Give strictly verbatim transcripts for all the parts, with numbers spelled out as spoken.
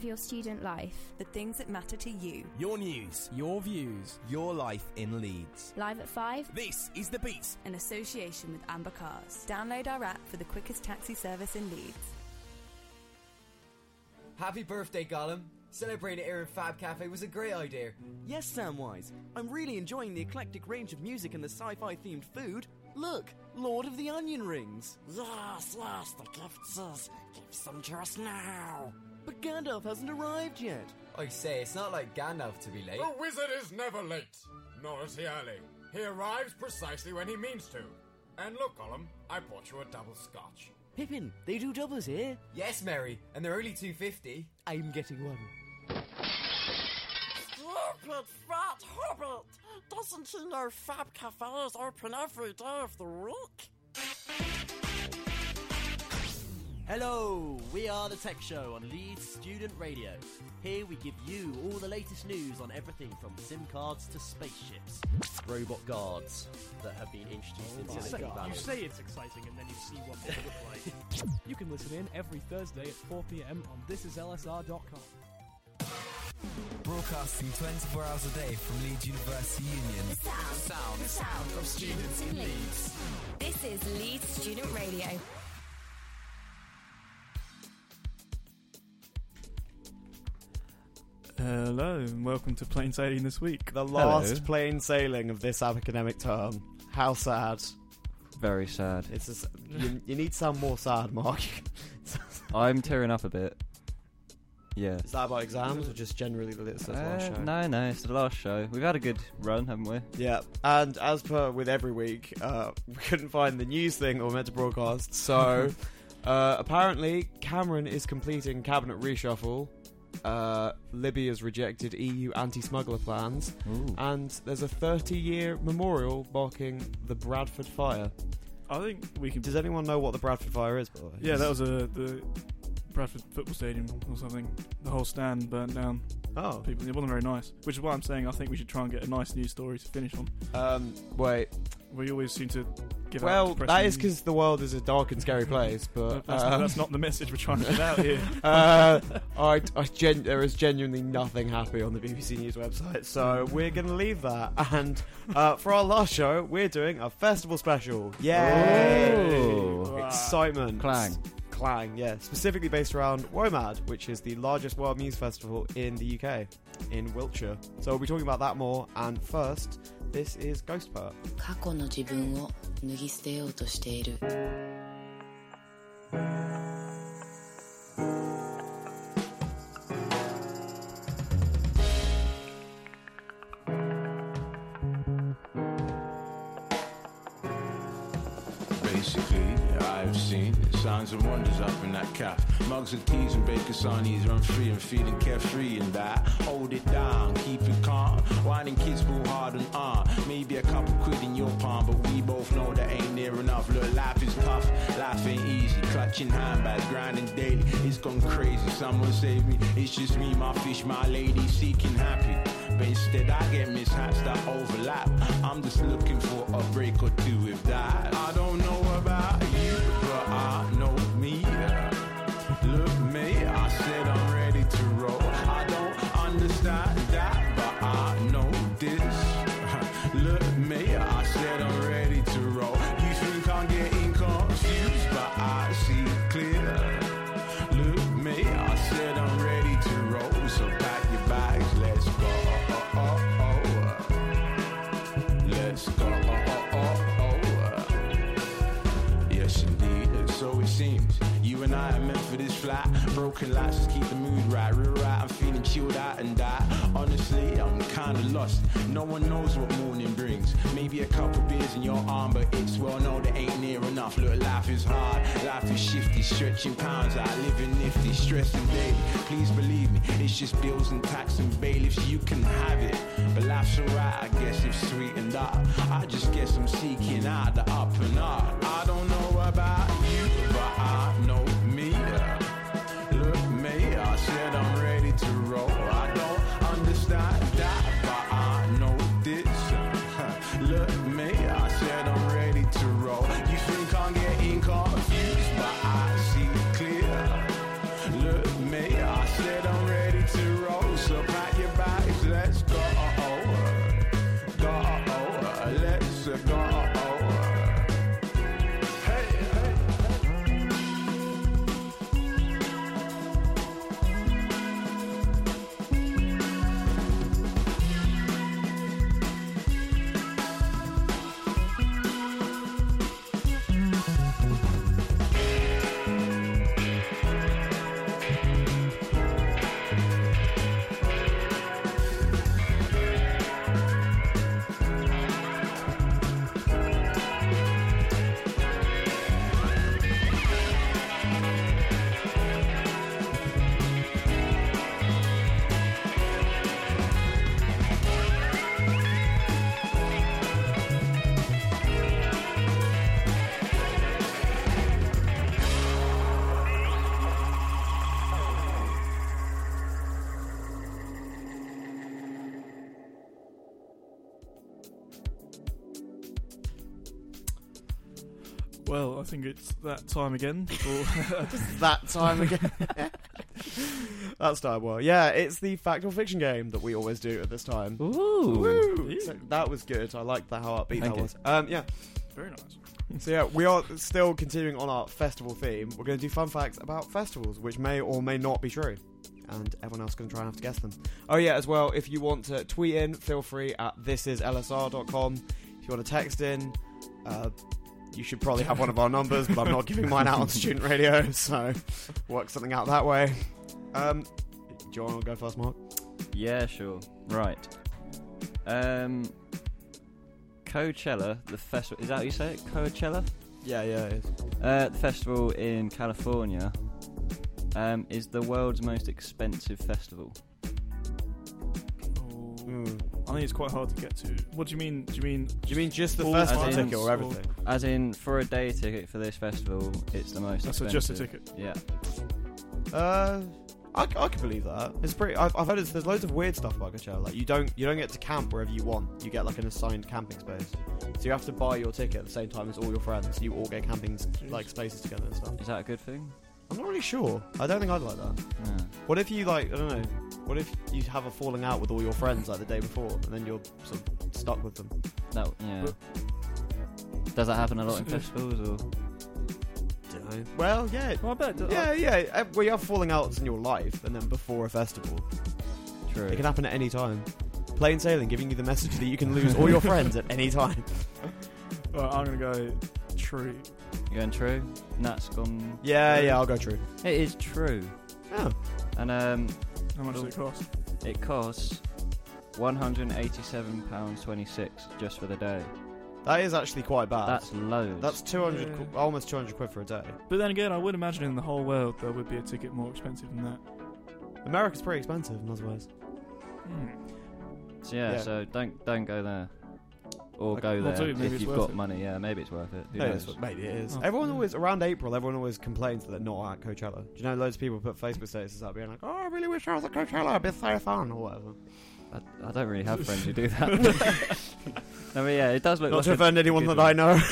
Your student life. The things that matter to you. Your news. Your views. Your life in Leeds. Live at five. This is The Beat. In association with Amber Cars. Download our app for the quickest taxi service in Leeds. Happy birthday, Gollum. Celebrating it here in Fab Cafe was a great idea. Yes, Samwise. I'm really enjoying the eclectic range of music and the sci-fi themed food. Look, Lord of the Onion Rings. Yes, yes, the gifts is. Give some to us now. But Gandalf hasn't arrived yet. I say, it's not like Gandalf to be late. The wizard is never late, nor is he early. He arrives precisely when he means to. And look, Gollum, I bought you a double scotch. Pippin, they do doubles here. Yes, Mary, and they're only two fifty. I'm getting one. Stupid fat hobbit! Doesn't he know Fab Cafe is open every day of the week? Hello, we are The Tech Show on Leeds Student Radio. Here we give you all the latest news on everything from SIM cards to spaceships. Robot guards that have been introduced oh into Silicon Valley. You say it's exciting and then you see what they look like. You can listen in every Thursday at four p.m. on this is L S R dot com. Broadcasting twenty-four hours a day from Leeds University Union. The sound. Sound. The sound of students in Leeds. This is Leeds Student Radio. Hello, and welcome to Plain Sailing This Week. The last Hello. plain sailing of this academic term. How sad. Very sad. It's just, you, you need to sound more sad, Mark. I'm tearing up a bit. Yeah. Is that about exams or just generally the last Uh, show? no, no, it's the last show. We've had a good run, haven't we? Yeah, and as per with every week, uh, we couldn't find the news thing that we're meant to broadcast, so uh, apparently Cameron is completing cabinet reshuffle. Uh, Libby has rejected E U anti-smuggler plans. Ooh. And there's a thirty-year memorial marking the Bradford Fire. I think we can. Does anyone know what the Bradford Fire is, by the way? Yeah, that was a, the Bradford Football Stadium or something. The whole stand burnt down. Oh. People, it wasn't very nice. Which is why I'm saying I think we should try and get a nice news story to finish on. Um, wait. We always seem to give well, out that depressing- is because the world is a dark and scary place, but... that's, um, not, that's not the message we're trying to get out here. uh, I, I gen- there is genuinely nothing happy on the B B C News website, so we're going to leave that. And uh, for our last show, we're doing a festival special. Yay! Ooh. Excitement. Clang. Clang, yeah. Specifically based around WOMAD, which is the largest world music festival in the U K, in Wiltshire. So we'll be talking about that more, and first, this is Ghost Part. 過去の自分を脱ぎ捨てようとしている Basically, I've seen signs and wonders up in that calf. Mugs and teas and bacon sarnies run free and feeling carefree and that. Hold it down, keep it calm. Whining kids pull hard and on. Maybe a couple quid in your palm, but we both know that ain't near enough. Look, life is tough, life ain't easy. Clutching handbags, grinding daily. It's gone crazy, someone save me. It's just me, my fish, my lady, seeking happy. But instead I get mishaps that overlap. I'm just looking for a break or two if that. I don't know about you, but I know me. Look me, I said I'm ready to roll. I don't understand that, but I know this. Look me, I said I'm ready to roll. You think I'm getting confused, but I see clear. Look me, I said I'm ready to roll. So pack your bags, let's go. Let's go. Yes, indeed, so it seems. You and I are meant for this flat. Broken lights just keep the mood right. Real right, I'm feeling chilled out and that. Honestly, I'm kinda lost. No one knows what morning brings. Maybe a couple beers in your arm, but it's well known that ain't near enough. Look, life is hard, life is shifty. Stretching pounds out, living nifty. Stressing daily, please believe me. It's just bills and tax and bailiffs, you can have it. But life's alright, I guess if sweetened up. I just guess I'm seeking out the up and up. I don't know about you, but I know me. Look me, I said I'm ready to roll. I don't understand that, but I know this. Look me, I said I'm ready to roll. You think I'm getting confused, but I see clear. Look me, I said I'm ready. Well, I think it's that time again. For that time again. That's time well. Yeah, it's the fact or fiction game that we always do at this time. Ooh. Woo. So that was good. I liked that, how upbeat Thank that you. was. Um, yeah. Very nice. So yeah, we are still continuing on our festival theme. We're going to do fun facts about festivals, which may or may not be true. And everyone else is going to try and have to guess them. Oh yeah, as well, if you want to tweet in, feel free at this is L S R dot com. If you want to text in, uh, you should probably have one of our numbers, but I'm not giving mine out on student radio, so work something out that way. Um, do you want to go first, Mark? Yeah, sure. Right. Um, Coachella, the festival. Is that how you say it? Coachella? Yeah, yeah, it is. Uh, the festival in California um, is the world's most expensive festival. Oh, I think it's quite hard to get to. What do you mean? Do you mean? Do you mean just the full festival tickets ticket or everything? As in, for a day ticket for this festival, it's the most That's expensive. just a ticket. Yeah. Uh, I, I can believe that. It's pretty. I've, I've heard it's, there's loads of weird stuff about Coachella. Like you don't you don't get to camp wherever you want. You get like an assigned camping space. So you have to buy your ticket at the same time as all your friends. You all get camping like spaces together and stuff. Is that a good thing? I'm not really sure. I don't think I'd like that. Yeah. What if you like? I don't know. What if you have a falling out with all your friends like the day before, and then you're sort of stuck with them? That yeah. Does that happen a lot in festivals or? Dunno. Well, yeah. Well, I bet. Yeah, yeah. uh, Well, you have falling outs in your life, and then before a festival. True. It can happen at any time. Plain sailing, giving you the message that you can lose all your friends at any time. Right, I'm gonna go true. You going true? Nat's gone. Yeah, true. yeah. I'll go true. It is true. Yeah. And um, How much does it cost? it costs one hundred and eighty-seven pounds twenty-six just for the day. That is actually quite bad. That's loads. That's two hundred, Yeah. qu- almost two hundred quid for a day. But then again, I would imagine in the whole world there would be a ticket more expensive than that. America's pretty expensive, in other ways. Hmm. So yeah, Yeah. so don't don't go there, or Okay. go Well, there dude, maybe if it's you've worth got it. money. Yeah, maybe it's worth it. Who Maybe, knows? it's, maybe it is. Oh, everyone yeah. always around April. Everyone always complains that they're not at Coachella. Do you know loads of people put Facebook statuses up being like, "Oh, I really wish I was at Coachella. It'd be so fun," or whatever. I, I don't really have friends who do that. No, but yeah, it does look Not like to a offend anyone good that I one. know.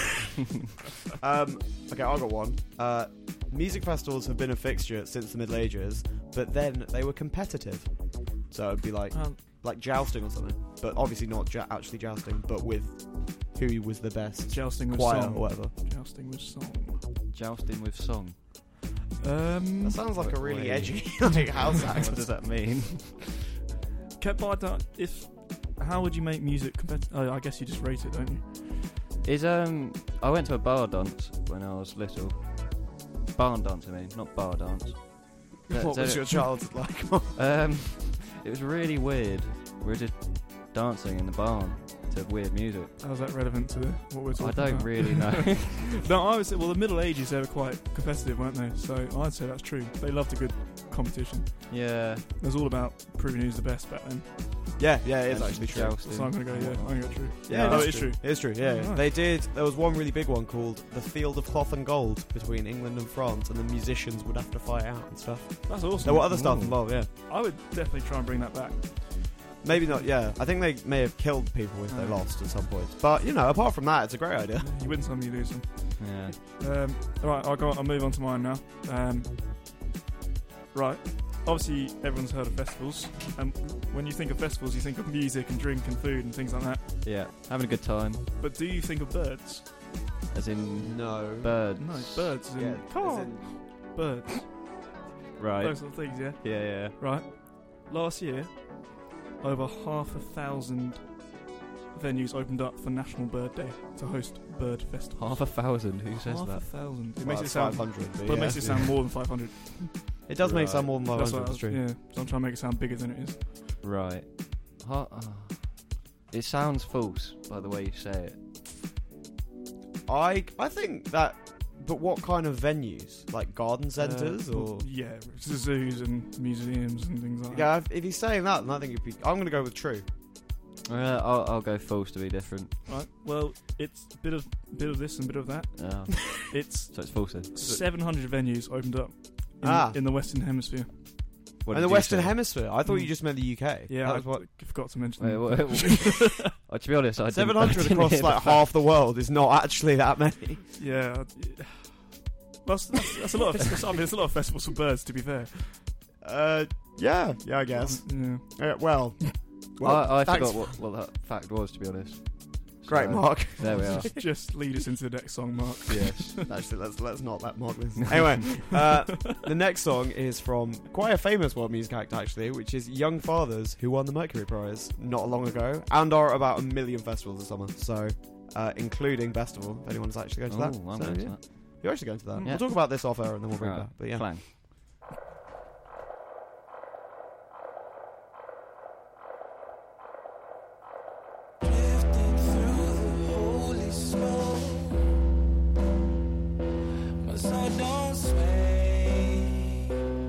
um, okay, I got one. Uh, music festivals have been a fixture since the Middle Ages, but then they were competitive. So it'd be like Um, like jousting or something, but obviously not ja- actually jousting, but with who was the best Jousting with choir song. or whatever. Jousting with song. Jousting with song. Um, That sounds like a really Wait. edgy like, house act. What does that mean? kept by that. If how would you make music competitive? Oh, I guess you just rate it, don't you? Is um, I went to a bar dance when I was little. Barn dance, I mean, not bar dance. That- What so- was your childhood like? Um, it was really weird. We were just dancing in the barn to weird music. How's that relevant to what we're talking I about? don't really know. No, I would say, well, the Middle Ages, they were quite competitive, weren't they? So I'd say that's true. They loved a good competition. Yeah. It was all about proving who's the best back then. Yeah, yeah, it is And actually true. jousting. So I'm going to go, yeah, I'm going to go true. Yeah, no, it is it's true. It is true. Yeah, Oh, yeah. nice. They did. There was one really big one called the Field of Cloth and Gold between England and France, and the musicians would have to fight out and stuff. That's awesome. There were other stuff Ooh. involved. Yeah, I would definitely try and bring that back. maybe not. Yeah, I think they may have killed people if they Oh. lost at some point. But you know, apart from that, it's a great idea. You win some, you lose some. Yeah. Um, all right, I'll go. I'll move on to mine now. Um, right. Obviously, everyone's heard of festivals, and when you think of festivals, you think of music and drink and food and things like that. Yeah. Having a good time. But do you think of birds? As in No. birds. No, birds. As in, Yeah, come as on, in- birds. Right. Those sort of things, yeah. Yeah, yeah. Right. Last year, over half a thousand venues opened up for National Bird Day to host bird festivals. Half a thousand. Who says half that? a thousand. It Well, makes it it's sound. five hundred, but But it yeah. makes it sound more than five hundred. It does make Right. some more than five That's hundred. what I That's was, true. yeah. So I'm trying to make it sound bigger than it is. Right. Ha- uh, it sounds false by the way you say it. I I think that. But what kind of venues? Like garden centres Uh, or? yeah, zoos and museums and things like Yeah, if, if he's saying that, then I think it'd be. I'm going to go with true. Uh, I'll, I'll go false to be different. that. Right. Well, it's a bit of bit of this and bit of that. Oh. It's So it's false then. seven hundred venues opened up in, Ah. in the Western Hemisphere. What In did the you Western say? Hemisphere. I thought Mm. you just meant the U K. Yeah, That I was what. forgot to mention. Wait, that. what- Oh, to be honest, I didn't- seven I hundred didn't across hear the like fact. half the world is not actually that many. Yeah. That's, that's, that's a lot of. I mean, there's a lot of festivals for birds. To be fair. Uh, yeah, yeah, I guess. Yeah. Uh, well, well, I, I thanks. forgot what, what that fact was, to be honest. Great, So, Mark. There we are. Just lead us into the next song, Mark. Yes. Actually, let's let's not let Mark listen. Anyway, uh, the next song is from quite a famous world music act, actually, which is Young Fathers, who won the Mercury Prize not long ago, and are about a million festivals this summer. So, uh, including Festival, if anyone's actually going to that. Oh, I'm So, going to yeah. that. You're actually going to that. Yeah. We'll talk about this off air and then we'll bring Right. it back. But yeah. Clang. Holy smoke, my soul don't sway.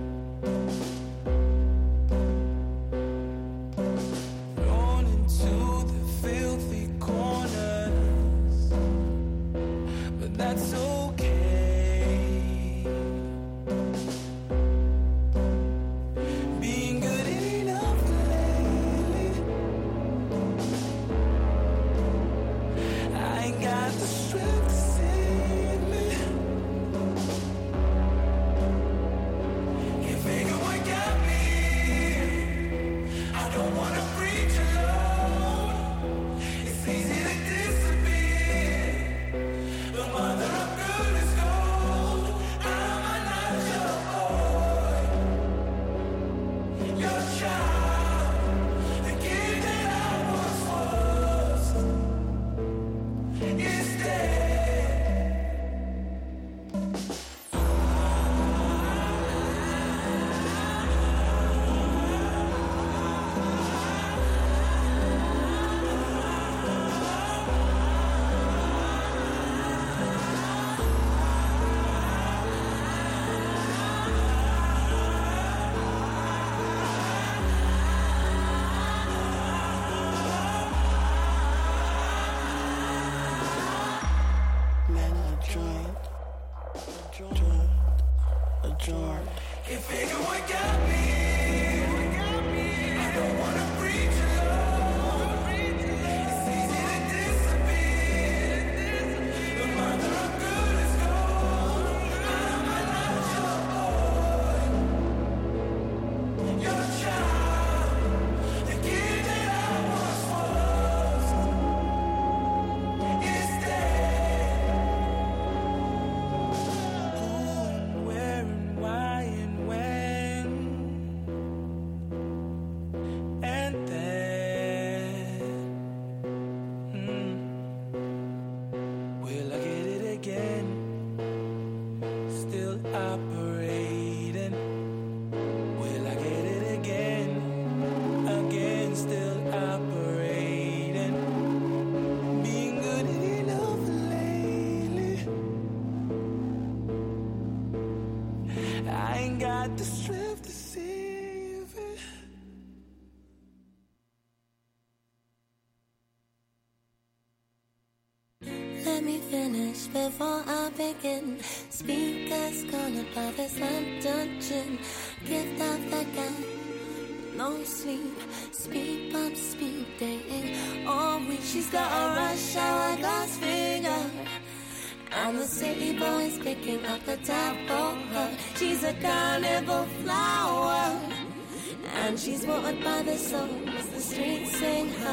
Thrown into the filthy corners, but that's okay. Being good enough lately, I ain't got the strength to save me. You figure what got me? I don't wanna preach alone. It's easy to disappear. The mother of good is gold. Am I not your boy? Your child. The kid that I once was. Is man, a joint, a joint, a joint. Can't figure what got me. I don't wanna preach alone. It's easy to disappear. The mother of good is gold. Am I not your boy? Your child, the kid that I once was, is dead. Who and where and why and when, and then, hmm, will I get it again? Still operating. Will I get it again? Again, still operating. Being good enough lately. I ain't got the strength to save it. Let me finish before I begin. Speakers gonna buy this London gin. Gift of the gap, no sleep. Speed bump, speed dating. All week she's got a rush hour glass finger. And the city boys picking up the tab for her. She's a carnival flower. And she's watered by the souls the streets sing her.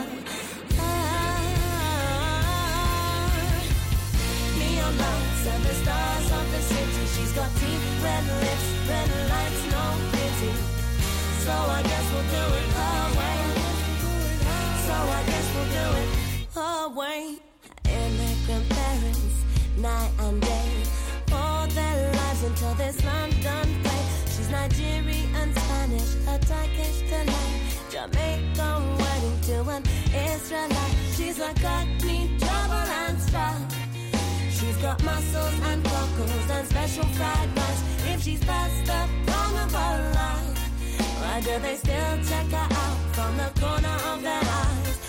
Neon lights and the stars of the city. She's got teeth, red lips, red lights, no pity. So I guess we'll do it her way. So I guess we'll do it her way. Immigrant parents, night and day, all their lives until this London play. She's Nigerian, Spanish, a Turkish delight, Jamaican wedding to an Israelite. She's like Cockney, trouble and strife. She's got muscles and cockles and special fried rice. If she's past the prime of her life, why do they still check her out from the corner of their eyes?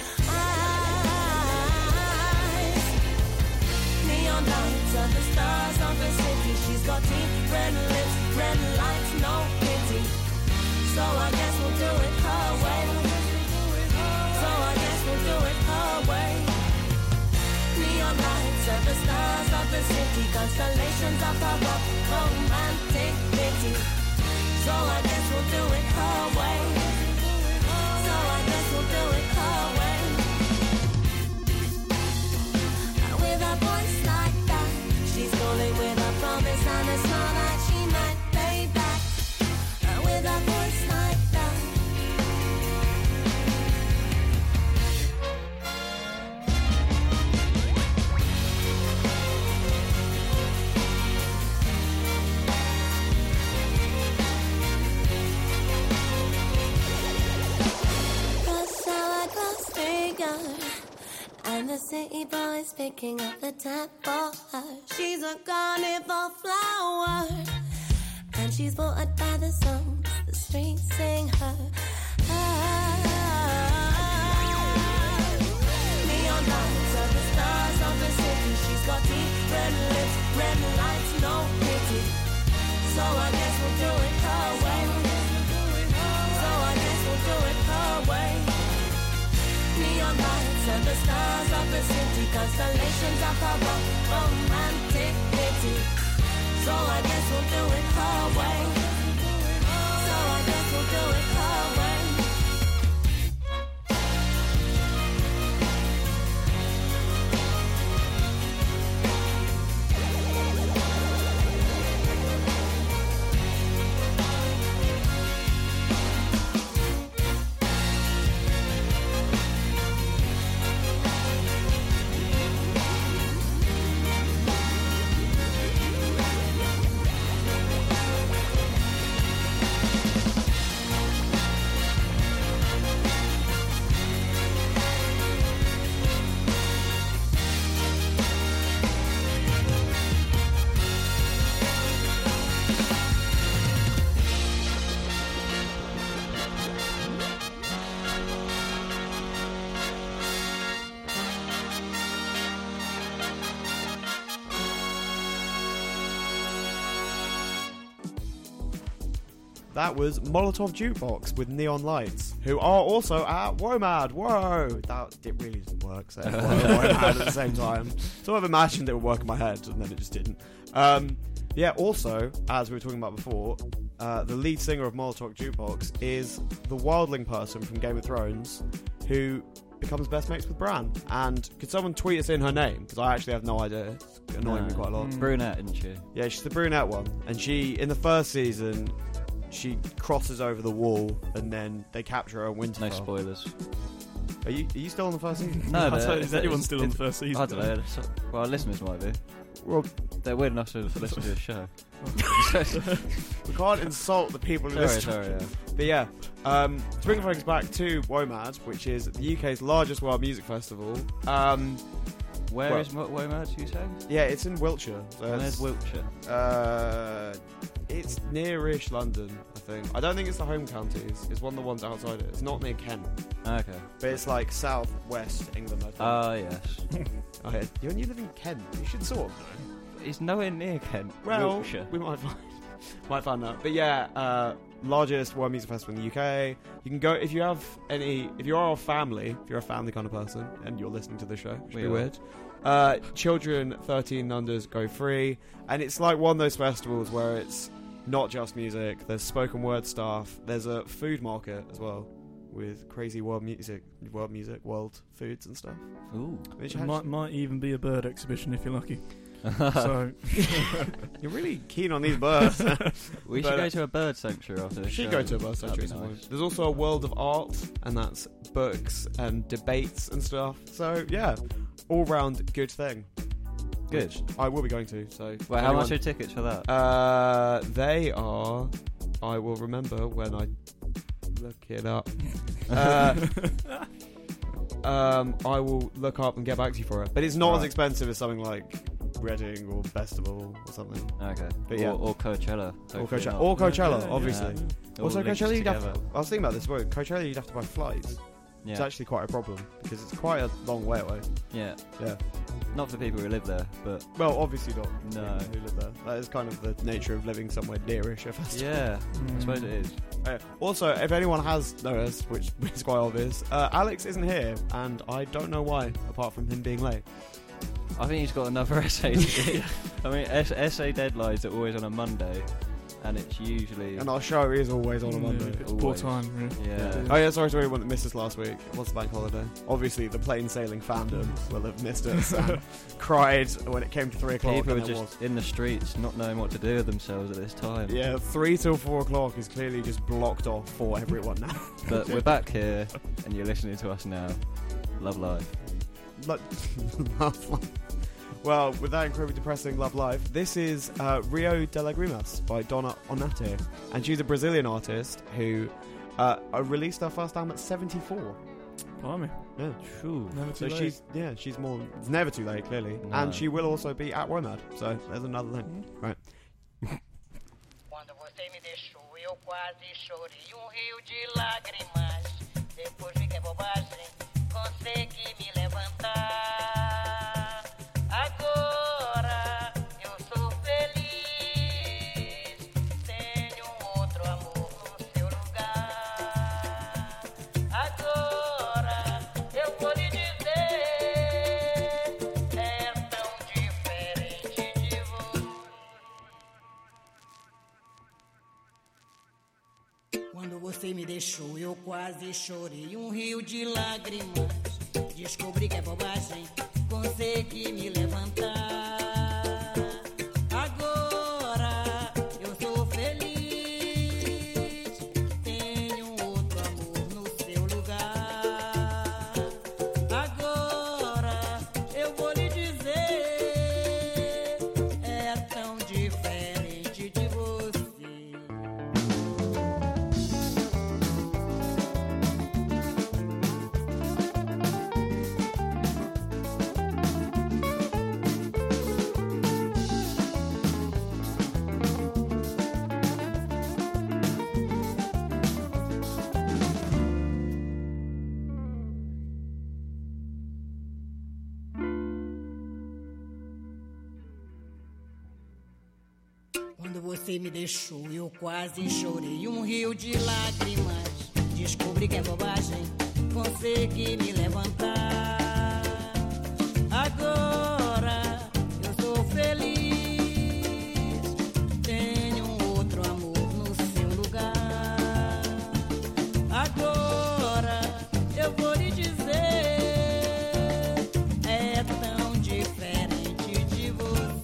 Eyes. Neon lights of the stars of the city. She's got teeth, red lips, red lights, no pity. So I guess we'll do it her way. So I guess we'll do it her way. of her romantic pity. So I guess we'll do it her way. So I guess we'll do it her way. With a voice like that, she's calling with a promise and a smile that she might pay back. With a voice like that. Cross our cross finger, and the city boys picking up the tab for her. She's a carnival flower, and she's watered by the songs the streets sing her. Ah, neon lights of the stars of the city. She's got deep red lips, red lights, no pity. So I guess we'll do it her way. So I guess we'll do it her way. Neon lights and the stars of the city, constellations of her romantic pity. So I guess we'll do it her way. So I guess we'll do it her way. That was Molotov Jukebox with Neon Lights, who are also at WOMAD. Whoa! That it really didn't work, so WOMAD at the same time. Sort of imagined it would work in my head, and then it just didn't. Um, yeah, also, as we were talking about before, uh, the lead singer of Molotov Jukebox is the wildling person from Game of Thrones, who becomes best mates with Bran. And could someone tweet us in her name? Because I actually have no idea. It's annoying No. me quite a lot. Brunette, isn't she? Yeah, she's the brunette one. And she, in the first season, she crosses over the wall and then they capture her in Winterfell. No spoilers. Are you are you still on the first season? No, I but don't- is it's- anyone it's- still on the it's- first season? I don't know. So- Well, our listeners might be. Well, they're weird enough to listen to this show. We can't insult the people who Sorry, listen. sorry, yeah. But yeah, um, to bring things back to WOMAD, which is the U K's largest world music festival. Um, Where well, is Mo- WOMAD, you say? Yeah, it's in Wiltshire. So And it's- there's Wiltshire. Uh, it's nearish London, I think. I don't think it's the home counties. It's one of the ones outside it. It's not near Kent. Okay. But it's like south west England, I think. Ah, yes. Oh, yeah. You only live in Kent. You should sort of know. It's nowhere near Kent. Well, Wiltshire. we might find might find out. But yeah, uh, largest world music festival in the U K. You can go if you have any. If you are a family, if you're a family kind of person, and you're listening to the show, which would We be are. weird. Uh, children thirteen and unders go free, and it's like one of those festivals where it's not just music. There's spoken word stuff. There's a food market as well with crazy world music, world music, world foods and stuff. Ooh, which It might, might even be a bird exhibition if you're lucky. so you're really keen on these birds. We But, should uh, go to a bird sanctuary after We this should show. go to a bird That'd sanctuary. be at some nice. point. There's also a world of art, and that's books and debates and stuff. So yeah, all round good thing. Good. Which I will be going to. So Wait, how much are tickets for that? Uh, they are. I will remember when I look it up. uh, um, I will look up and get back to you for it. But it's not as Right. expensive as something like Reading or Festival or something. Okay. But yeah. Or, or Coachella. Or Hopefully Coachella, not. or Coachella, Yeah, obviously. yeah. Also, All linked Coachella, you'd have to, together. I was thinking about this. Word. Coachella, you'd have to buy flights. It's Yeah. actually quite a problem because it's quite a long way away. Yeah. Yeah. Not for people who live there, but Well, obviously not. No. Who live there? That is kind of the nature of living somewhere nearish a festival. yeah, I suppose it is. Uh, also, if anyone has noticed, which is quite obvious, uh, Alex isn't here, and I don't know why, apart from him being late. I think he's got another essay to do. I mean, es- essay deadlines are always on a Monday, and it's usually... And our show is always on a Monday. It's poor time, really. Yeah. Oh yeah, sorry to anyone that missed us last week. What's the bank holiday? Obviously, the plain sailing fandom will have missed us and cried when it came to three o'clock. People and are there just was- in the streets, not knowing what to do with themselves at this time. Yeah, three till four o'clock is clearly just blocked off for everyone now. But we're back here, and you're listening to us now. Love life. Lo- Love Life. Well, with that incredibly depressing Love Life, this is uh, Rio de Lagrimas by Donna Onate. And she's a Brazilian artist who uh, uh, released her first album at seventy-four. Blimey. Yeah. True. Never So too late. she's, yeah, she's more, it's never too late, clearly. No. And she will also be at WOMAD, so there's another thing. Right. Quando você me deixou, eu quase chorei um rio de lágrimas. Depois vi que é bobagem, consegui me levantar. Agora eu sou feliz, tenho um outro amor no seu lugar. Agora eu vou lhe dizer, é tão diferente de você. Quando você me deixou, eu quase chorei um rio de lágrimas. Descobri que é bobagem, consegui me levantar. Agora eu sou feliz, tenho um outro amor no seu lugar. Agora eu vou lhe dizer, é tão diferente de você. Quando você me deixou, eu quase chorei um rio de lágrimas. Descobri que é bobagem, consegui me levantar. Agora eu sou feliz, tenho um outro amor no seu lugar. Agora eu vou lhe dizer, é tão diferente de você.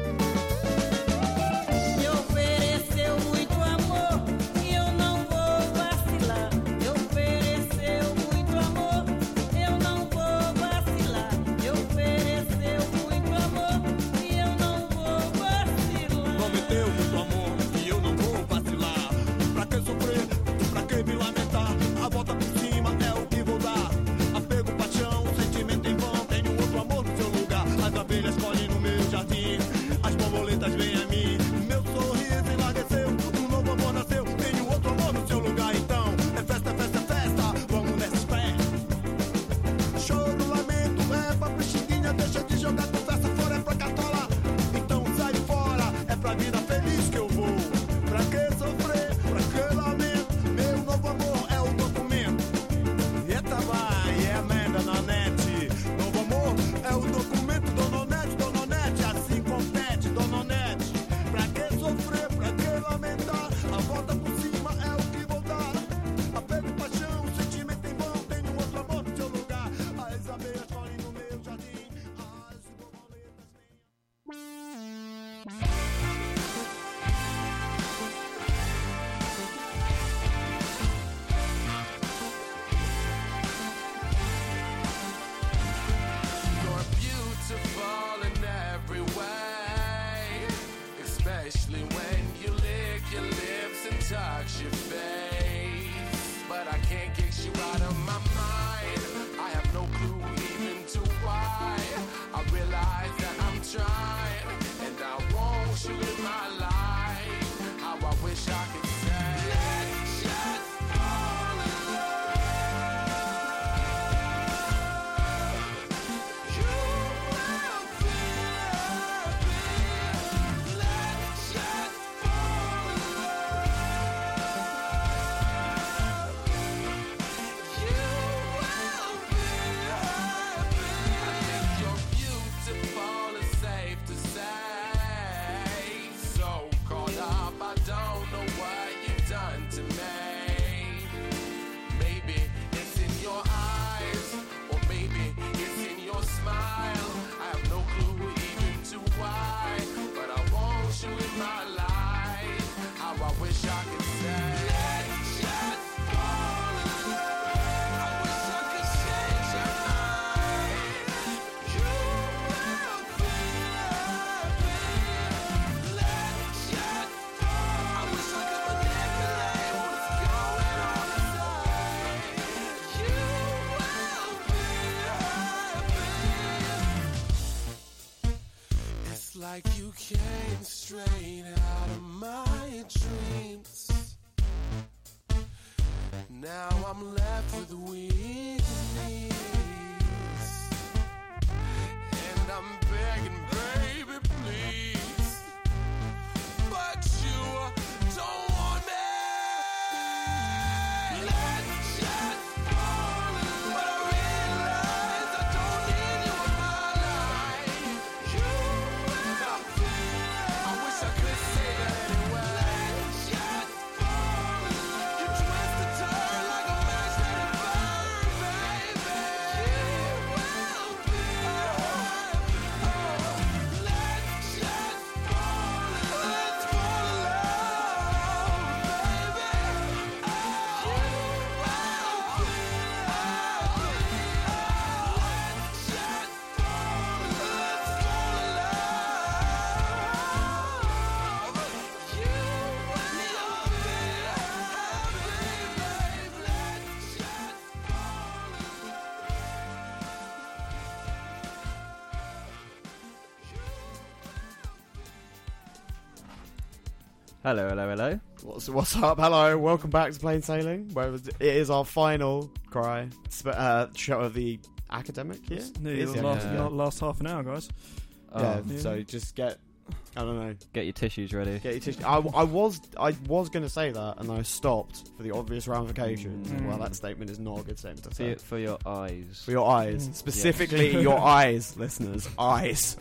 Me ofereceu muito amor e eu não vou Now I'm left with weakness, and I'm begging, baby, please, but you don't want me. Let's just fall in love. But I realize I don't need you in my life. You will feel. I wish I could say that anyway. Let's just fall in love. You twist and turn like a match that it burn, baby. You will feel. Let's just fall in love. Let's fall in love, baby. Hello, hello, hello. What's what's up? Hello, welcome back to Plain Sailing, where it is our final cry sp- uh, show of the academic year. Nearly Is the it? last, Yeah. la- last half an hour, guys. Yeah, Oh. so just get, I don't know, Get your tissues ready. get your tissue. I, I was I was going to say that, and I stopped for the obvious ramifications. Mm. Well, that statement is not a good statement to For say. your, for your eyes. For your eyes, Mm. specifically Yes. your eyes, listeners, eyes.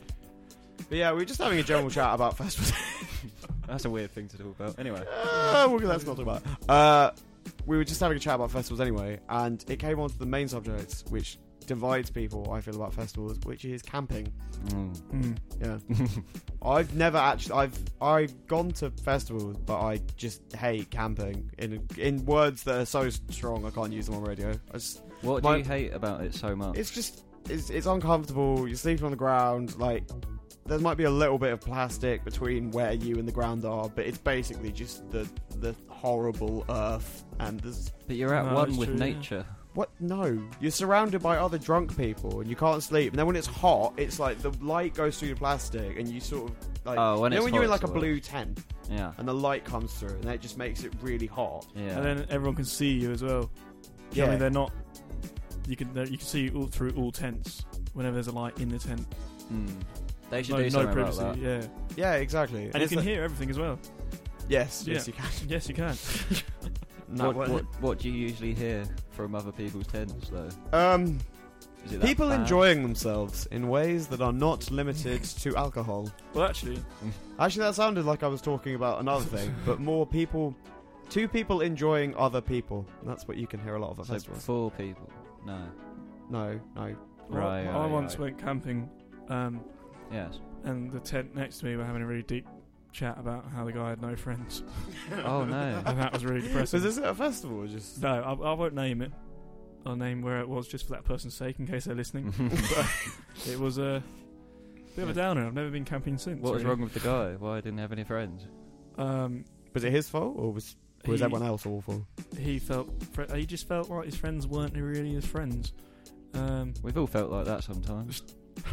But yeah, we were just having a general chat about festivals. That's a weird thing to talk about. Anyway. Uh, well, let's not talk about it. Uh, we were just having a chat about festivals anyway, and it came on to the main subject, which divides people, I feel, about festivals, which is camping. Mm. Mm. Yeah. I've never actually, I've I've gone to festivals, but I just hate camping. In in words that are so strong, I can't use them on radio. I just, What do my- you hate about it so much? It's just, it's, it's uncomfortable. You're sleeping on the ground, like... There might be a little bit of plastic between where you and the ground are, but it's basically just the the horrible earth, and there's... But you're at No, one it's with true, yeah. nature. What? No. You're surrounded by other drunk people, and you can't sleep. And then when it's hot, it's like the light goes through the plastic, and you sort of... like Oh, when you know it's when you're in hot, like a it's worse. blue tent, Yeah. and the light comes through, and it just makes it really hot. Yeah. And then everyone can see you as well. Yeah. I mean, they're not. You can they're- you can see all through all tents whenever there's a light in the tent. Mm. They should no, do no something privacy. about that. Yeah, Yeah, exactly. and, you it's can like- hear everything as well. Yes, Yeah. yes, you can. Yes, you can. No, what, what- what, what do you usually hear from other people's tents, though? Um, Is it that people bad? enjoying themselves in ways that are not limited to alcohol. Well, actually, Actually, that sounded like I was talking about another thing, but more people, two people enjoying other people. That's what you can hear a lot of at So festivals. four people. No. No, no. Right, I, right, I once right. went camping, um, Yes. and the tent next to me were having a really deep chat about how the guy had no friends. Oh, no. And that was really depressing. Was this at a festival or just? No, I, I won't name it. I'll name where it was just for that person's sake, in case they're listening. But it was a bit of a downer. I've never been camping since. What was really. wrong with the guy? Why didn't he have any friends? Um, Was it his fault or was was He- everyone else awful? he felt fr- he just felt like his friends weren't really his friends. Um, We've all felt like that sometimes.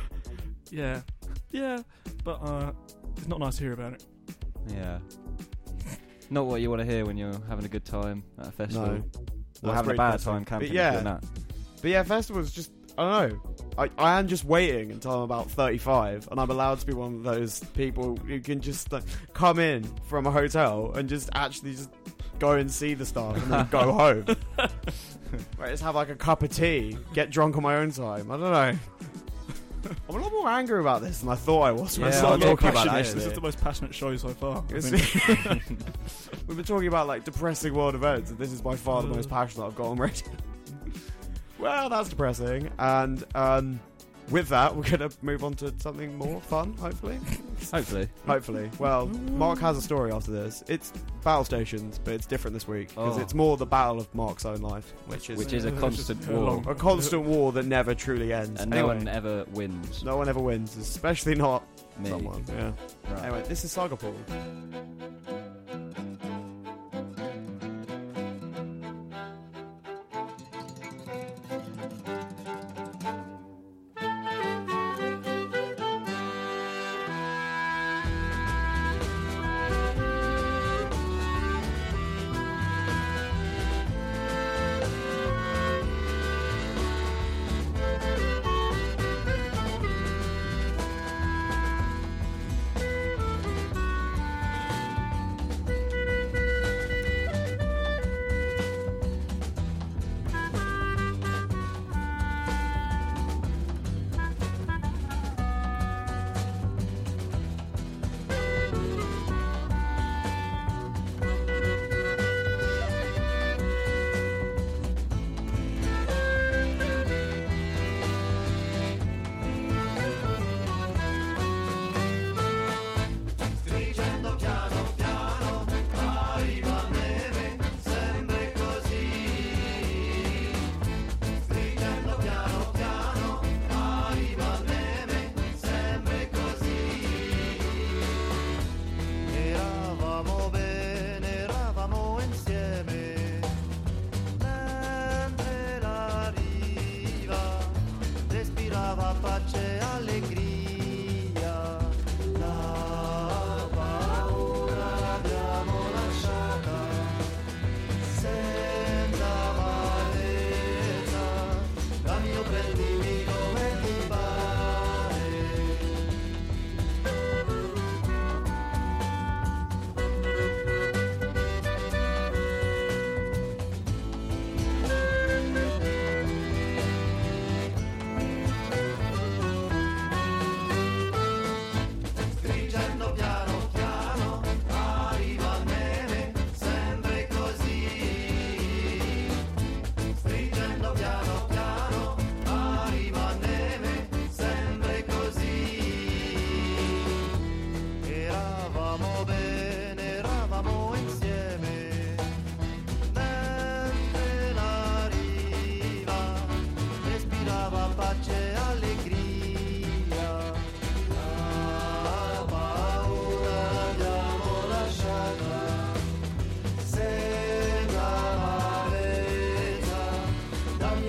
yeah, yeah, but uh, it's not nice to hear about it. Yeah. Not what you want to hear when you're having a good time at a festival. No. Or That's having a very bad depressing. time camping. But yeah, if you're not. but yeah, festivals just I don't know. I, I am just waiting until I'm about thirty-five, and I'm allowed to be one of those people who can just like, come in from a hotel and just actually just go and see the stuff and then go home. Right, just have like a cup of tea, get drunk on my own time. I don't know. I'm a lot more angry about this than I thought I was when I Yeah, started I'm not talking about it. passionate. Actually. This is the most passionate show so far. I It's- think. We've been talking about like depressing world events, and this is by far the most passionate I've got on radio. Well, that's depressing. And um, with that, we're going to move on to something more fun, hopefully. Hopefully. Hopefully. Well, Mark has a story after this. It's battle stations, but it's different this week because Oh. it's more the battle of Mark's own life, which is Which is a Uh, constant just war. long. a constant war that never truly ends. And Anyway, no one ever wins. no one ever wins, especially not Me. someone. Yeah. Right. Anyway, this is Sagapool.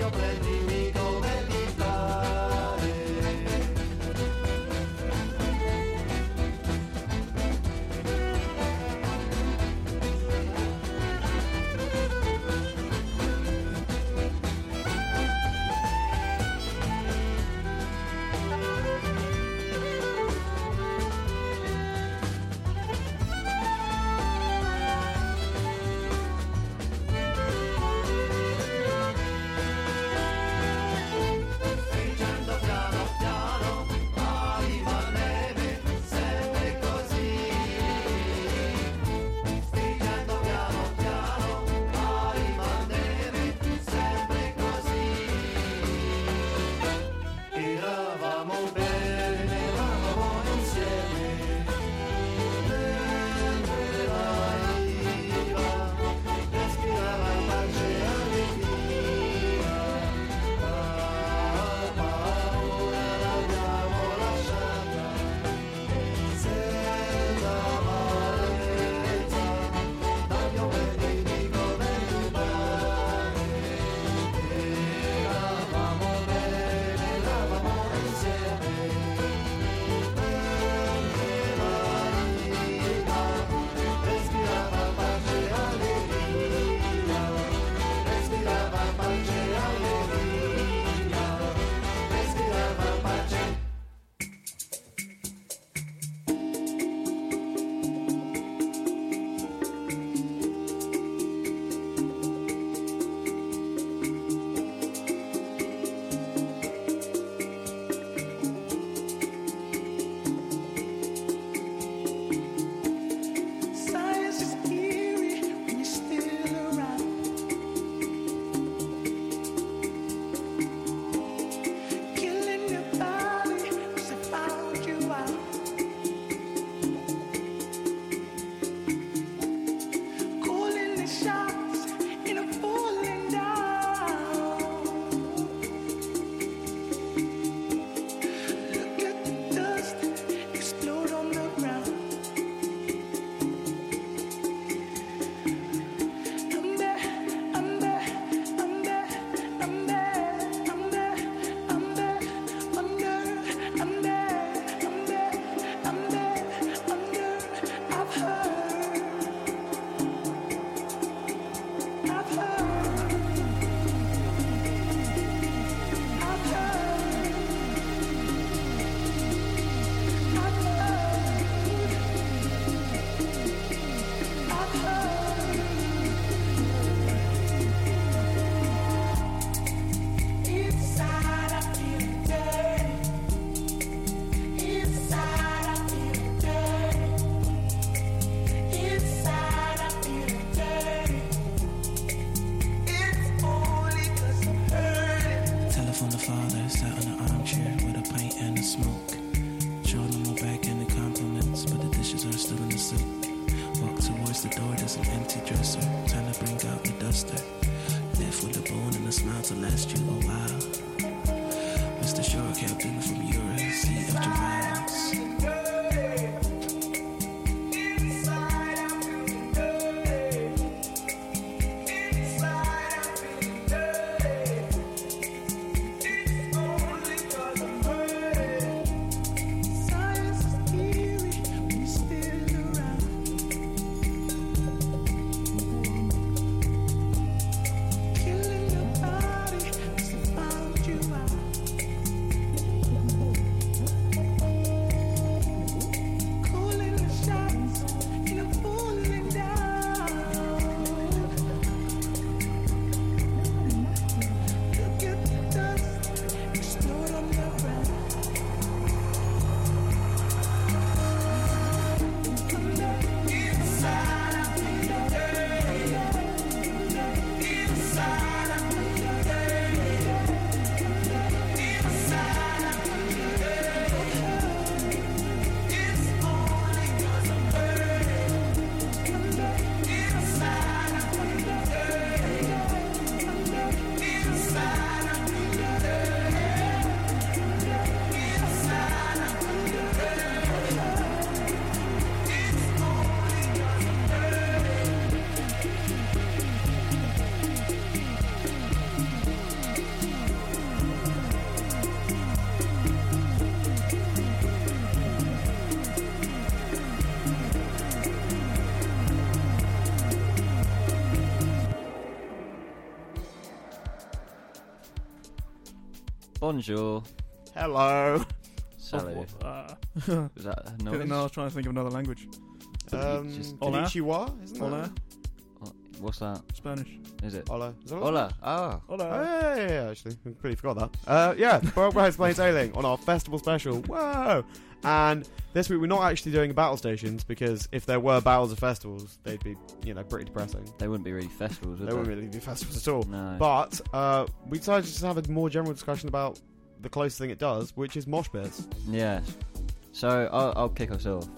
prendimi come ti pare. Stringendo piano piano, anima neve, sempre così. Stringendo piano piano, anima neve, sempre così. Eravamo bene, eravamo insieme. Mentre la iva respirava pace e allegria. La paura l'abbiamo lasciata senza amarezza. Dammi un prendimi come ti pare. Eravamo bene, eravamo insieme. Mentre la iva respirava pace e allegria. Respirava pace e allegria. Respirava pace. Science is eerie when you're still around. Killing your body 'cause I found you out. Calling the shots and I'm falling down. Look at the dust explode on the ground. I'm there, I'm there, I'm there, I'm there, I'm there, I'm there, under, I'm there, I'm there, I'm there, under. I've heard, I've heard, I've heard, I've heard, I've heard. Inside I feel dirty. Inside I feel dirty. Inside I feel dirty. It's only 'cause I'm hurting. Telephone the father, sat on the armchair with a pint and a smoke. Showing him all back and the compliments, but the dishes are still in the sink. Walk towards the door, there's an empty dresser. Time to bring out the duster. Left with a bone and a smile to last you a while. Mister Shore Captain from your Sea of Jemiles. Inside I'm feeling dirty. Inside I'm feeling dirty. It's only 'cause I'm hurting. Science is eerie when you're still around. Killing your body 'cause I found you out. Bonjour. Hello. Salut. Uh, Was that a noise? no, I was trying to think of another language. Um, Just- Hola. Konnichiwa, isn't Hola. that? Oh, What's that? Spanish. Is it? Hola. Is that what Hola. Ah. Oh, yeah, yeah, yeah, actually. I completely forgot that. Uh, yeah, Worldwide Explain Sailing on our festival special. Whoa! And this week we're not actually doing battle stations because if there were battles of festivals, they'd be, you know, pretty depressing. They wouldn't be really festivals, would They they? wouldn't really be festivals at all. No. But uh, we decided to just have a more general discussion about the closest thing it does, which is mosh pits. Yes. So I'll, I'll kick us off.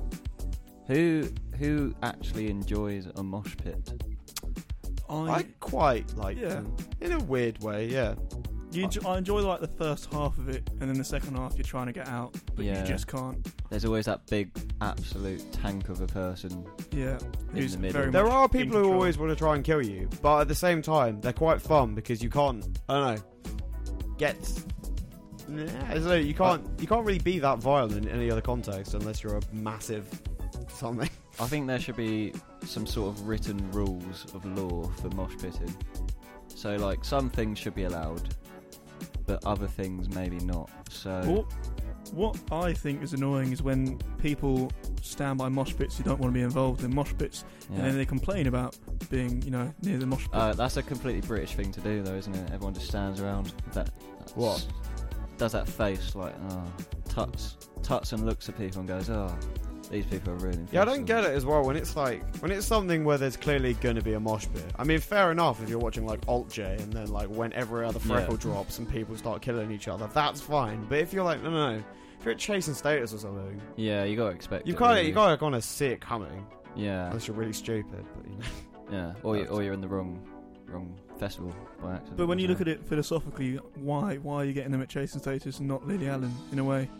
Who who actually enjoys a mosh pit? I, I quite like Yeah. them. In a weird way, yeah. you enjoy, I enjoy like the first half of it, and then the second half you're trying to get out, but Yeah. you just can't. There's always that big absolute tank of a person. Yeah, in who's the middle. very There much are in people who control. always want to try and kill you, but at the same time, they're quite fun because you can't, I don't know, get... Nah, I don't know, you can't, you can't really be that violent in any other context unless you're a massive something. I think there should be some sort of written rules of law for mosh pitting. So, like, some things should be allowed, but other things maybe not. So, What, what I think is annoying is when people stand by mosh pits who don't want to be involved in mosh pits, Yeah. and then they complain about being, you know, near the mosh pit. uh, that's a completely British thing to do, though, isn't it? Everyone just stands around with that. that's- What? Does that face like, oh, tuts, tuts, and looks at people and goes, oh, these people are ruining. Yeah, I don't festivals." get it as well when it's like, when it's something where there's clearly going to be a mosh pit. I mean, fair enough if you're watching like Alt J and then like when every other freckle Yeah. drops and people start killing each other, that's fine. But if you're like, no, no, no. If you're at Chasing Status or something, Yeah, you gotta expect. you it, kind of really. you gotta kind of see it coming. Yeah. Unless you're really stupid, but you know. Yeah, or you, or you're in the wrong, wrong festival by accident. But when you look at it philosophically, why why are you getting them at Chasing Status and not Lily Allen in a way?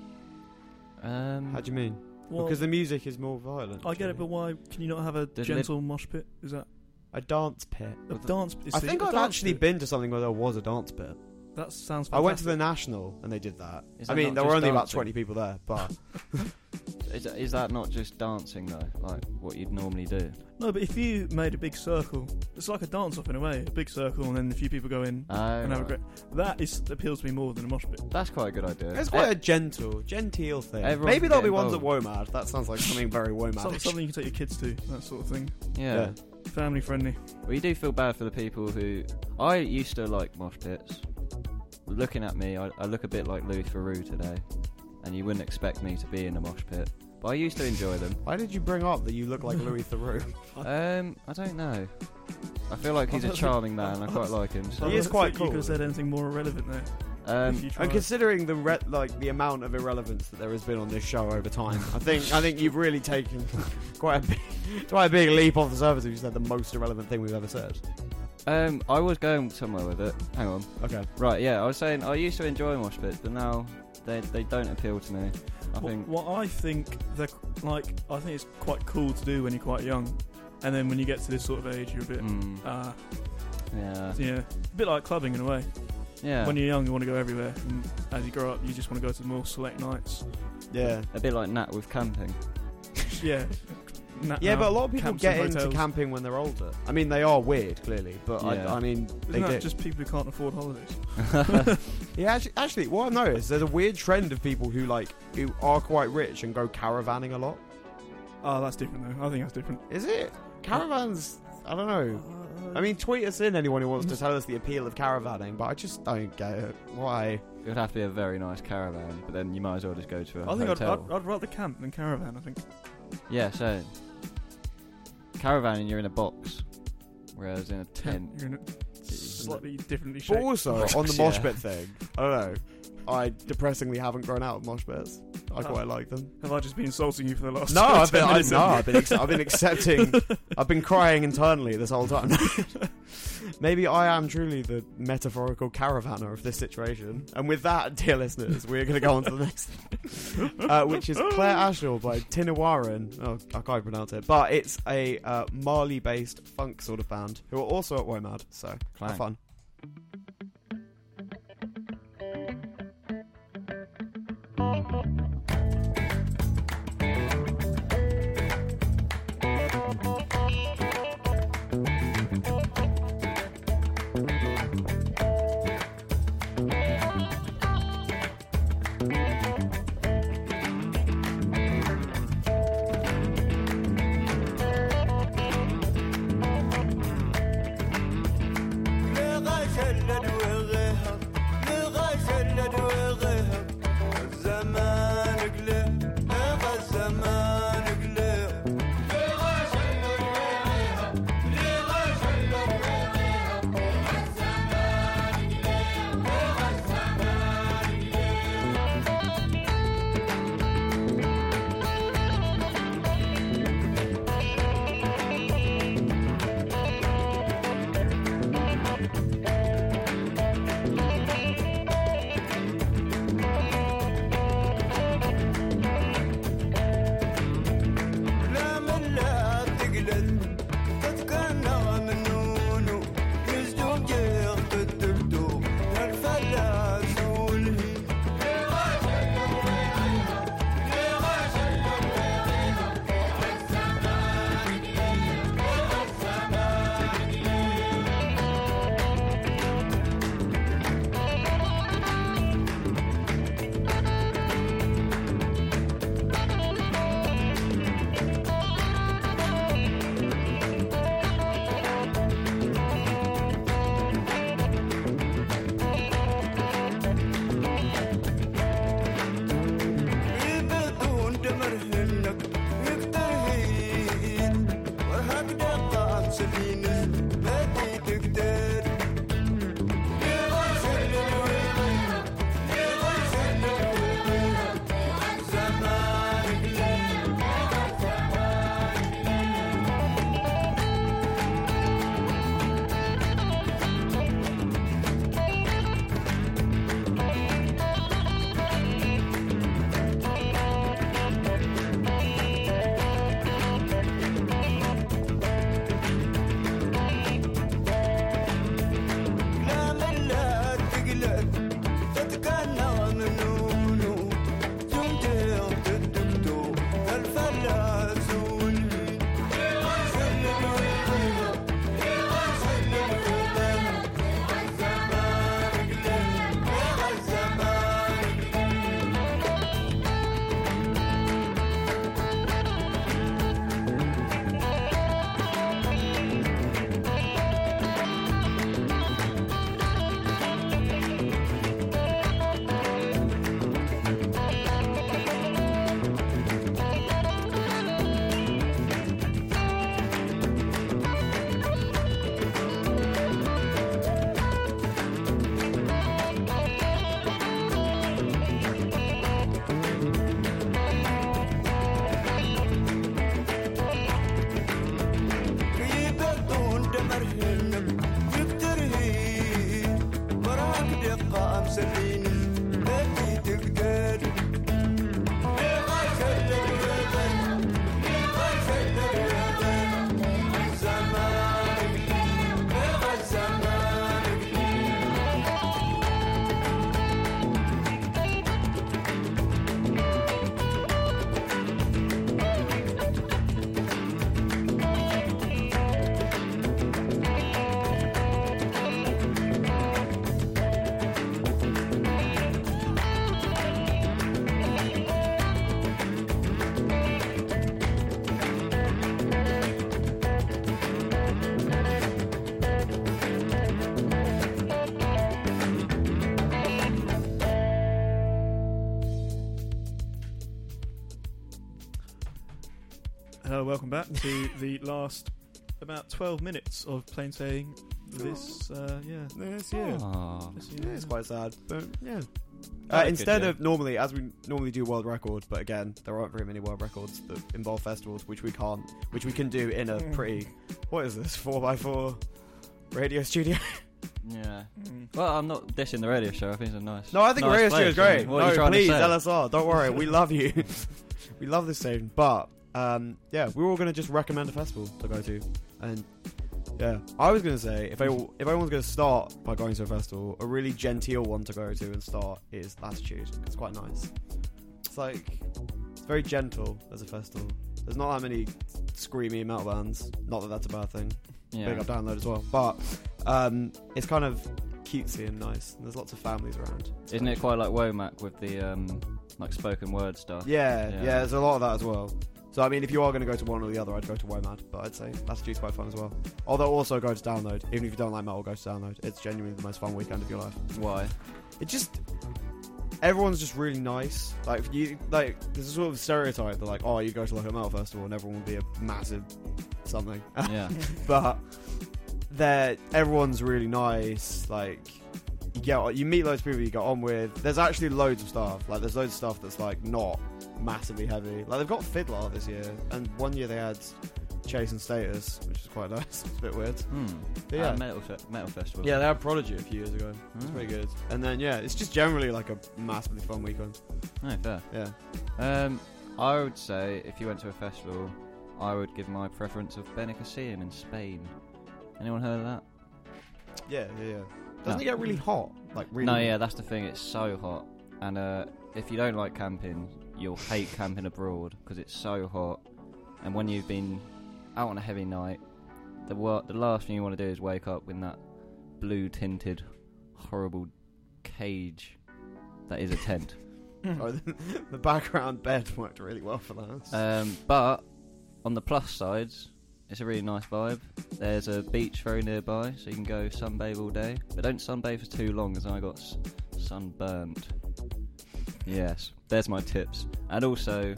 um, How do you mean? Well, because the music is more violent. I get it, but why can you not have a Does gentle mosh pit? Is that A dance pit. a dance? I see, think a I've dance actually pit. been to something where there was a dance pit. That sounds. I went to the fantastic. National and they did that. Is I that mean, not there were just only about dancing? twenty people there, but Is, is that not just dancing though, like what you'd normally do? No, but if you made a big circle, it's like a dance off in a way. A big circle, and then a few people go in Oh, and have a right. great. That is appeals to me more than a mosh pit. That's quite a good idea. it's quite a gentle, genteel thing. Everyone Maybe can there'll get be ones at involved. WOMAD. That sounds like something very Some, WOMAD. something you can take your kids to, that sort of thing. Yeah. Family friendly. Well, you do feel bad for the people who. I used to like mosh pits. Looking at me, I, I look a bit like Louis Theroux today, and you wouldn't expect me to be in a mosh pit. But I used to enjoy them. Why did you bring up that you look like Louis Theroux? Um, I don't know. I feel like he's a charming man. I quite like him. So. He is I quite think cool. You could have said anything more irrelevant there. Um, if you tried. And considering the re- like the amount of irrelevance that there has been on this show over time, I think I think you've really taken quite a big, quite a big leap off the surface if you said the most irrelevant thing we've ever said. Um, I was going somewhere with it. Hang on. Okay. Right, yeah, I was saying I used to enjoy mosh pits, but now they they don't appeal to me. I What, think. what I think they're like, I think it's quite cool to do when you're quite young, and then when you get to this sort of age, you're a bit, Mm, uh, yeah. yeah, a bit like clubbing in a way. Yeah. When you're young, you want to go everywhere, and as you grow up, you just want to go to the more select nights. Yeah. A bit like Nat with camping. Yeah. Na- Yeah, now, but a lot of people camps get and into hotels. camping when they're older. I mean, they are weird, clearly, but Yeah. I, I mean, they Isn't that do. just people who can't afford holidays? Yeah, actually, actually, what I've noticed, there's a weird trend of people who like who are quite rich and go caravanning a lot. Oh, that's different though. I think that's different. Is it? Caravans? I don't know. I mean, tweet us in anyone who wants to tell us the appeal of caravanning, but I just don't get it. Why? It would have to be a very nice caravan, but then you might as well just go to a I think I'd, hotel. I'd, I'd rather camp than caravan. I think. Yeah, so caravan and you're in a box, whereas in a tent. You're in a slightly differently But shaped. also, box, on the mosh yeah. pit thing, I don't know. I depressingly haven't grown out of mosh pits. I Oh. quite like them. Have I just been insulting you for the last? No, I've ten been, I, minutes? no, I've been, ex- I've been accepting. I've been crying internally this whole time. Maybe I am truly the metaphorical caravaner of this situation. And with that, dear listeners, we're going to go on to the next, uh, which is Claire Ashall by Tinawaran. Oh, I can't pronounce it, but it's a uh, Mali-based funk sort of band who are also at WOMAD. So Clang. have fun. Thank c'est fini. Et puis tu regardes. Hello, welcome back to the last about twelve minutes of Plain Sailing this, uh, yeah. This year. Aww. This year. Yeah, it's quite sad, but yeah. Oh, Uh, good, instead yeah. of normally, as we normally do world record, but again, there aren't very many world records that involve festivals, which we can't, which we can do in a pretty, what is this, four by four radio studio? Yeah. Well, I'm not dishing the radio show. I think it's a nice. No, I think nice radio studio is place. great. What are you No, trying please, to say? L S R, don't worry, we love you. We love this station, but um, yeah, we were all going to just recommend a festival to go to, and yeah, I was going to say if I, if everyone's going to start by going to a festival, a really genteel one to go to and start is Latitude. It's quite nice. It's like it's very gentle as a festival. There's not that many screamy metal bands. Not that that's a bad thing. Yeah. Big up Download as well, but um, it's kind of cutesy and nice. And there's lots of families around. Isn't it quite like Womack with the um, like spoken word stuff? Yeah, Yeah. yeah, there's a lot of that as well. So I mean, if you are going to go to one or the other, I'd go to WOMAD, but I'd say Latitude's quite fun as well. Although also go to Download. Even if you don't like metal, go to Download. It's genuinely the most fun weekend of your life. Why? It just everyone's just really nice. Like you, like there's a sort of stereotype that like, oh, you go to like a metal festival and everyone will be a massive something. Yeah. But they're everyone's really nice. Like you get you meet loads of people you get on with. There's actually loads of stuff. Like there's loads of stuff that's like not massively heavy. Like they've got Fiddler this year, and one year they had Chase and Status, which is quite nice. It's a bit weird. Hmm. But yeah, Uh, metal, fe- metal festival. yeah, they had Prodigy a few years ago. It's Hmm. pretty good. And then yeah, it's just generally like a massively fun weekend. Oh, fair. Yeah. Um, I would say if you went to a festival, I would give my preference of Benicassim in Spain. Anyone heard of that? Yeah, yeah, yeah. Doesn't No. it get really hot? Like really? No, yeah, that's the thing. It's so hot, and uh, if you don't like camping, you'll hate camping abroad because it's so hot. And when you've been out on a heavy night, the wor- the last thing you want to do is wake up in that blue-tinted, horrible cage that is a tent. Oh, the, the background bed worked really well for that. Um, but on the plus sides, it's a really nice vibe. There's a beach very nearby, so you can go sunbathe all day. But don't sunbathe for too long, as I got s- sunburnt. Yes, there's my tips. And also,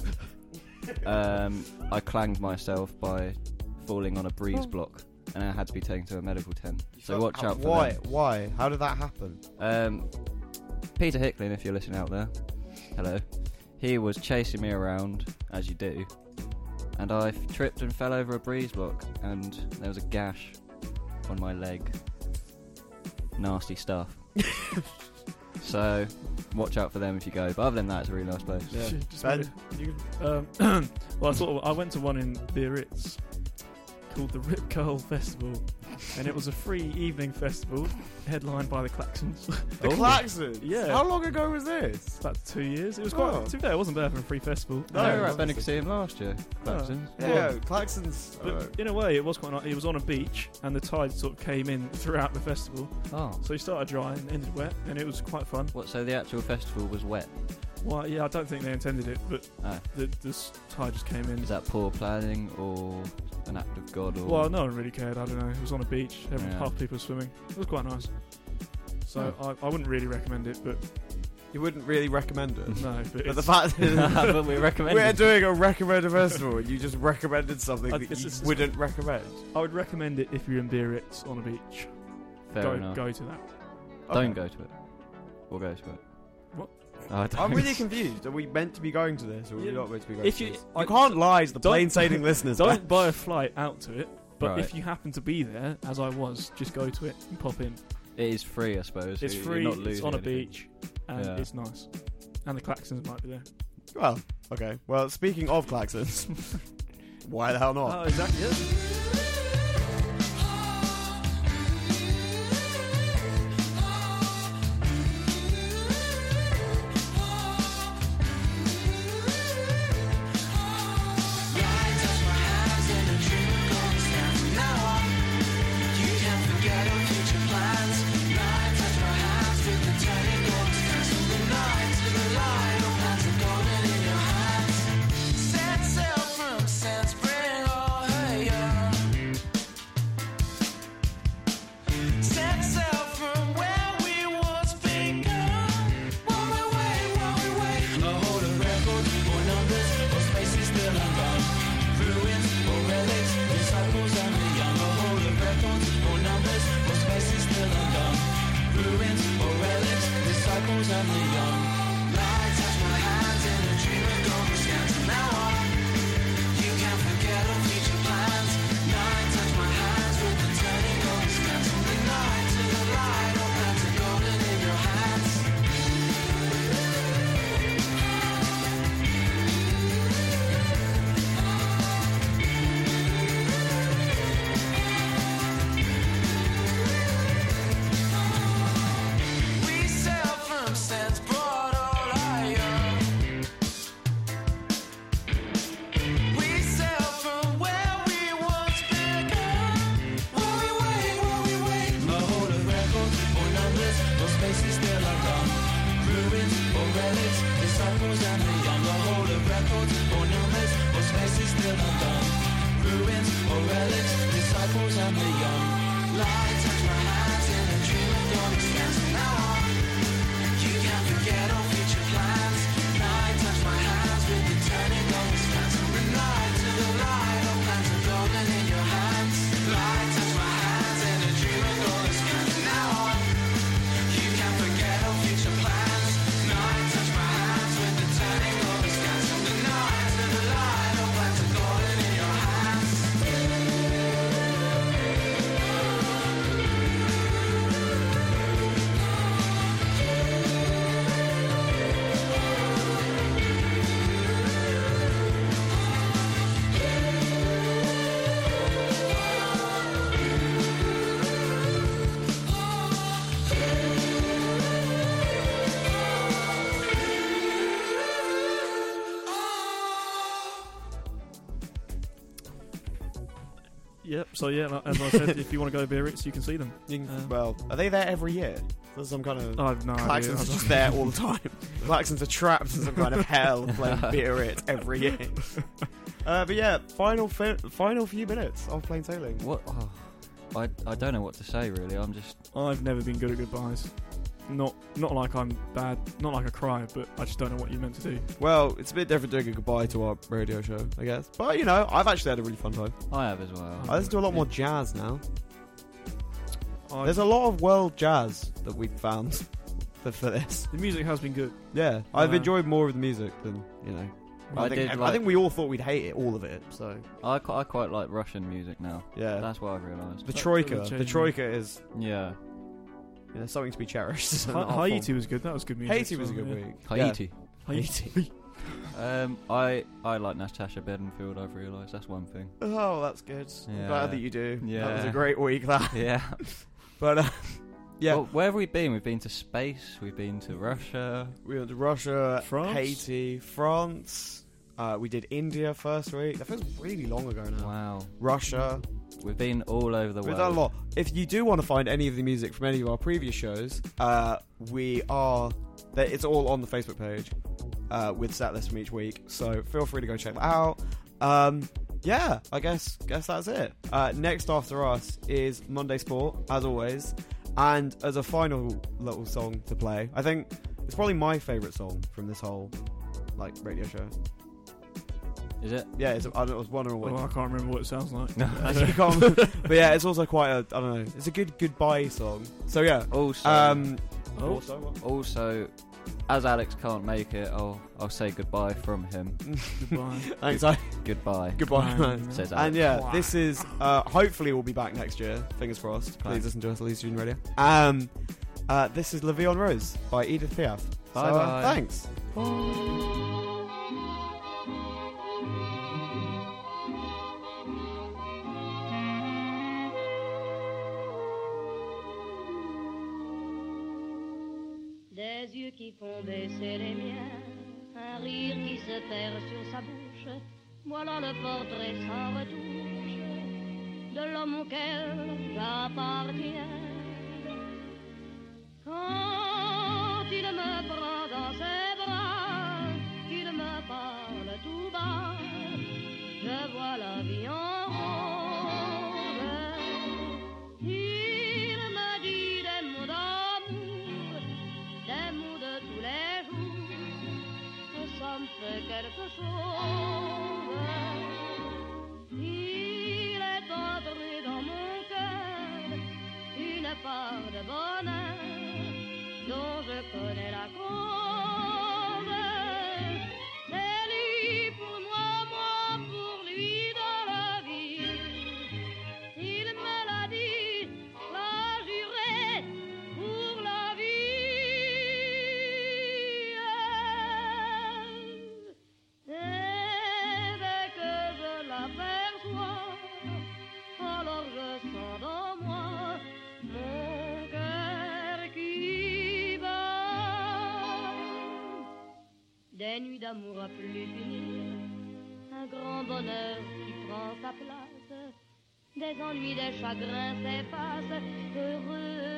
um, I clanged myself by falling on a breeze block, and I had to be taken to a medical tent. So watch How- out for why? them. Why? How did that happen? Um, Peter Hicklin, if you're listening out there, hello. He was chasing me around, as you do, and I f- tripped and fell over a breeze block, and there was a gash on my leg. Nasty stuff. So, watch out for them if you go. But other than that, it's a really nice place. Yeah. Just Ben? maybe- um, well, I, sort of, I went to one in Biarritz called the Rip Curl Festival, and it was a free evening festival headlined by the Klaxons. The Klaxons? Yeah. How long ago was this? About two years. It was quite. Oh. To be fair, it wasn't bad for a free festival. No, Um, we were at Benicassim last year. Klaxons. Yeah, yeah, Klaxons. But uh, in a way, it was quite nice. It was on a beach, and the tide sort of came in throughout the festival. Oh. So you started dry and ended wet, and it was quite fun. What, so the actual festival was wet? Well, yeah, I don't think they intended it, but Oh. the, the s- tide just came in. Is that poor planning or an act of God? Or Well, no one really cared. I don't know. It was on a beach. Every, Yeah. Half the people were swimming. It was quite nice. So I, I wouldn't really recommend it, but you wouldn't really recommend it. no. But, But the it's- fact that But we recommend we're it. doing a recommended festival, and you just recommended something I- that it's- you it's- wouldn't recommend. I would recommend it if you're in Biarritz on a beach. Fair go, enough. go to that. Don't Okay. go to it. Or go to it. What? Oh, I don't. I'm really confused. Are we meant to be going to this, or are we Yeah. not meant to be going If to you- this? I- You can't lie to the Don't- plain sailing listeners. Don't man. buy a flight out to it, but Right. if you happen to be there, as I was, just go to it and pop in. It is free, I suppose. It's You're free. not It's losing on a anything. beach, and Yeah. it's nice. And the Klaxons might be there. Well, okay. Well, speaking of Klaxons, why the hell not? Oh, exactly. Yeah. Yep. So yeah, like- as I said, if you want to go to Biarritz, you can see them. You can- Um, well, are they there every year? There's some kind of. I have no idea. Klaxons I are don't- just there all the time. Klaxons are trapped in some kind of hell playing Biarritz every year. Uh, but yeah, final fi- final few minutes of Plain Sailing. What? Oh, I I don't know what to say really. I'm just. I've never been good at goodbyes. Not not like I'm bad, not like I cry, but I just don't know what you're meant to do. Well, it's a bit different doing a goodbye to our radio show, I guess. But you know, I've actually had a really fun time. I have as well. I listen to a lot more jazz now. I- There's a lot of world jazz that we found for, for this. The music has been good. Yeah, I've Uh, enjoyed more of the music than you know. I, I think, did I like- think we all thought we'd hate it, all of it. So I, qui- I quite like Russian music now. yeah, That's what I've realised. the That's troika. really The changing. troika is Yeah. you know, something to be cherished. Ha- Not our Haiti fault. was good. That was good music. Haiti was a so, good yeah. week. Haiti. Yeah. Haiti. Um, I I like Natasha Bedingfield. I've realised that's one thing. Oh, that's good. I'm Yeah. glad that you do. Yeah. That was a great week. That. Yeah. But uh, yeah, Well, where have we been? We've been to space. We've been to Russia. we went to Russia, France? Haiti, France. Uh, we did India first week. That feels really long ago now. Wow. Russia. We've been all over the We've world. done a lot. If you do want to find any of the music from any of our previous shows, uh, we are. that- It's all on the Facebook page uh, with set lists from each week. So feel free to go check that out. Um, yeah, I guess guess that's it. Uh, next after us is Monday Sport, as always, and as a final little song to play, I think it's probably my favourite song from this whole like radio show. Is it? Yeah, it's, I, don't, I was wondering what. Well, I can't remember what it sounds like. Actually, you can't. But yeah, it's also quite a. I don't know. It's a good goodbye song. So yeah. Also, Um. Oh. Also, what? also, as Alex can't make it, I'll I'll say goodbye from him. Goodbye. Thanks. I. Goodbye. Goodbye, man. Says And Alex. yeah, this is uh, hopefully we'll be back next year. Fingers crossed. Please listen to us at Leeds Student Radio. Um, uh, this is La Vie en Rose by Edith Piaf. Bye so, uh, bye. Thanks. Des yeux qui font baisser les miens, un rire qui se perd sur sa bouche, voilà le portrait sans retouche de l'homme auquel j'appartiens. Quand il me prend dans ses bras, qu'il me parle tout bas, je vois la vie en rose. Il me dit des mots d'amour, des mots de tous les jours, que ça me fait quelque chose. Il est entré dans mon cœur une part de bonheur dont je connais la cause. C'est lui pour moi, moi pour lui dans la vie. Il me l'a dit, l'a juré pour la vie. Et dès que je l'aperçois, alors je sens dans moi mon cœur qui bat. Des nuits d'amour à plus finir, un grand bonheur qui prend sa place, des ennuis, des chagrins s'effacent, heureux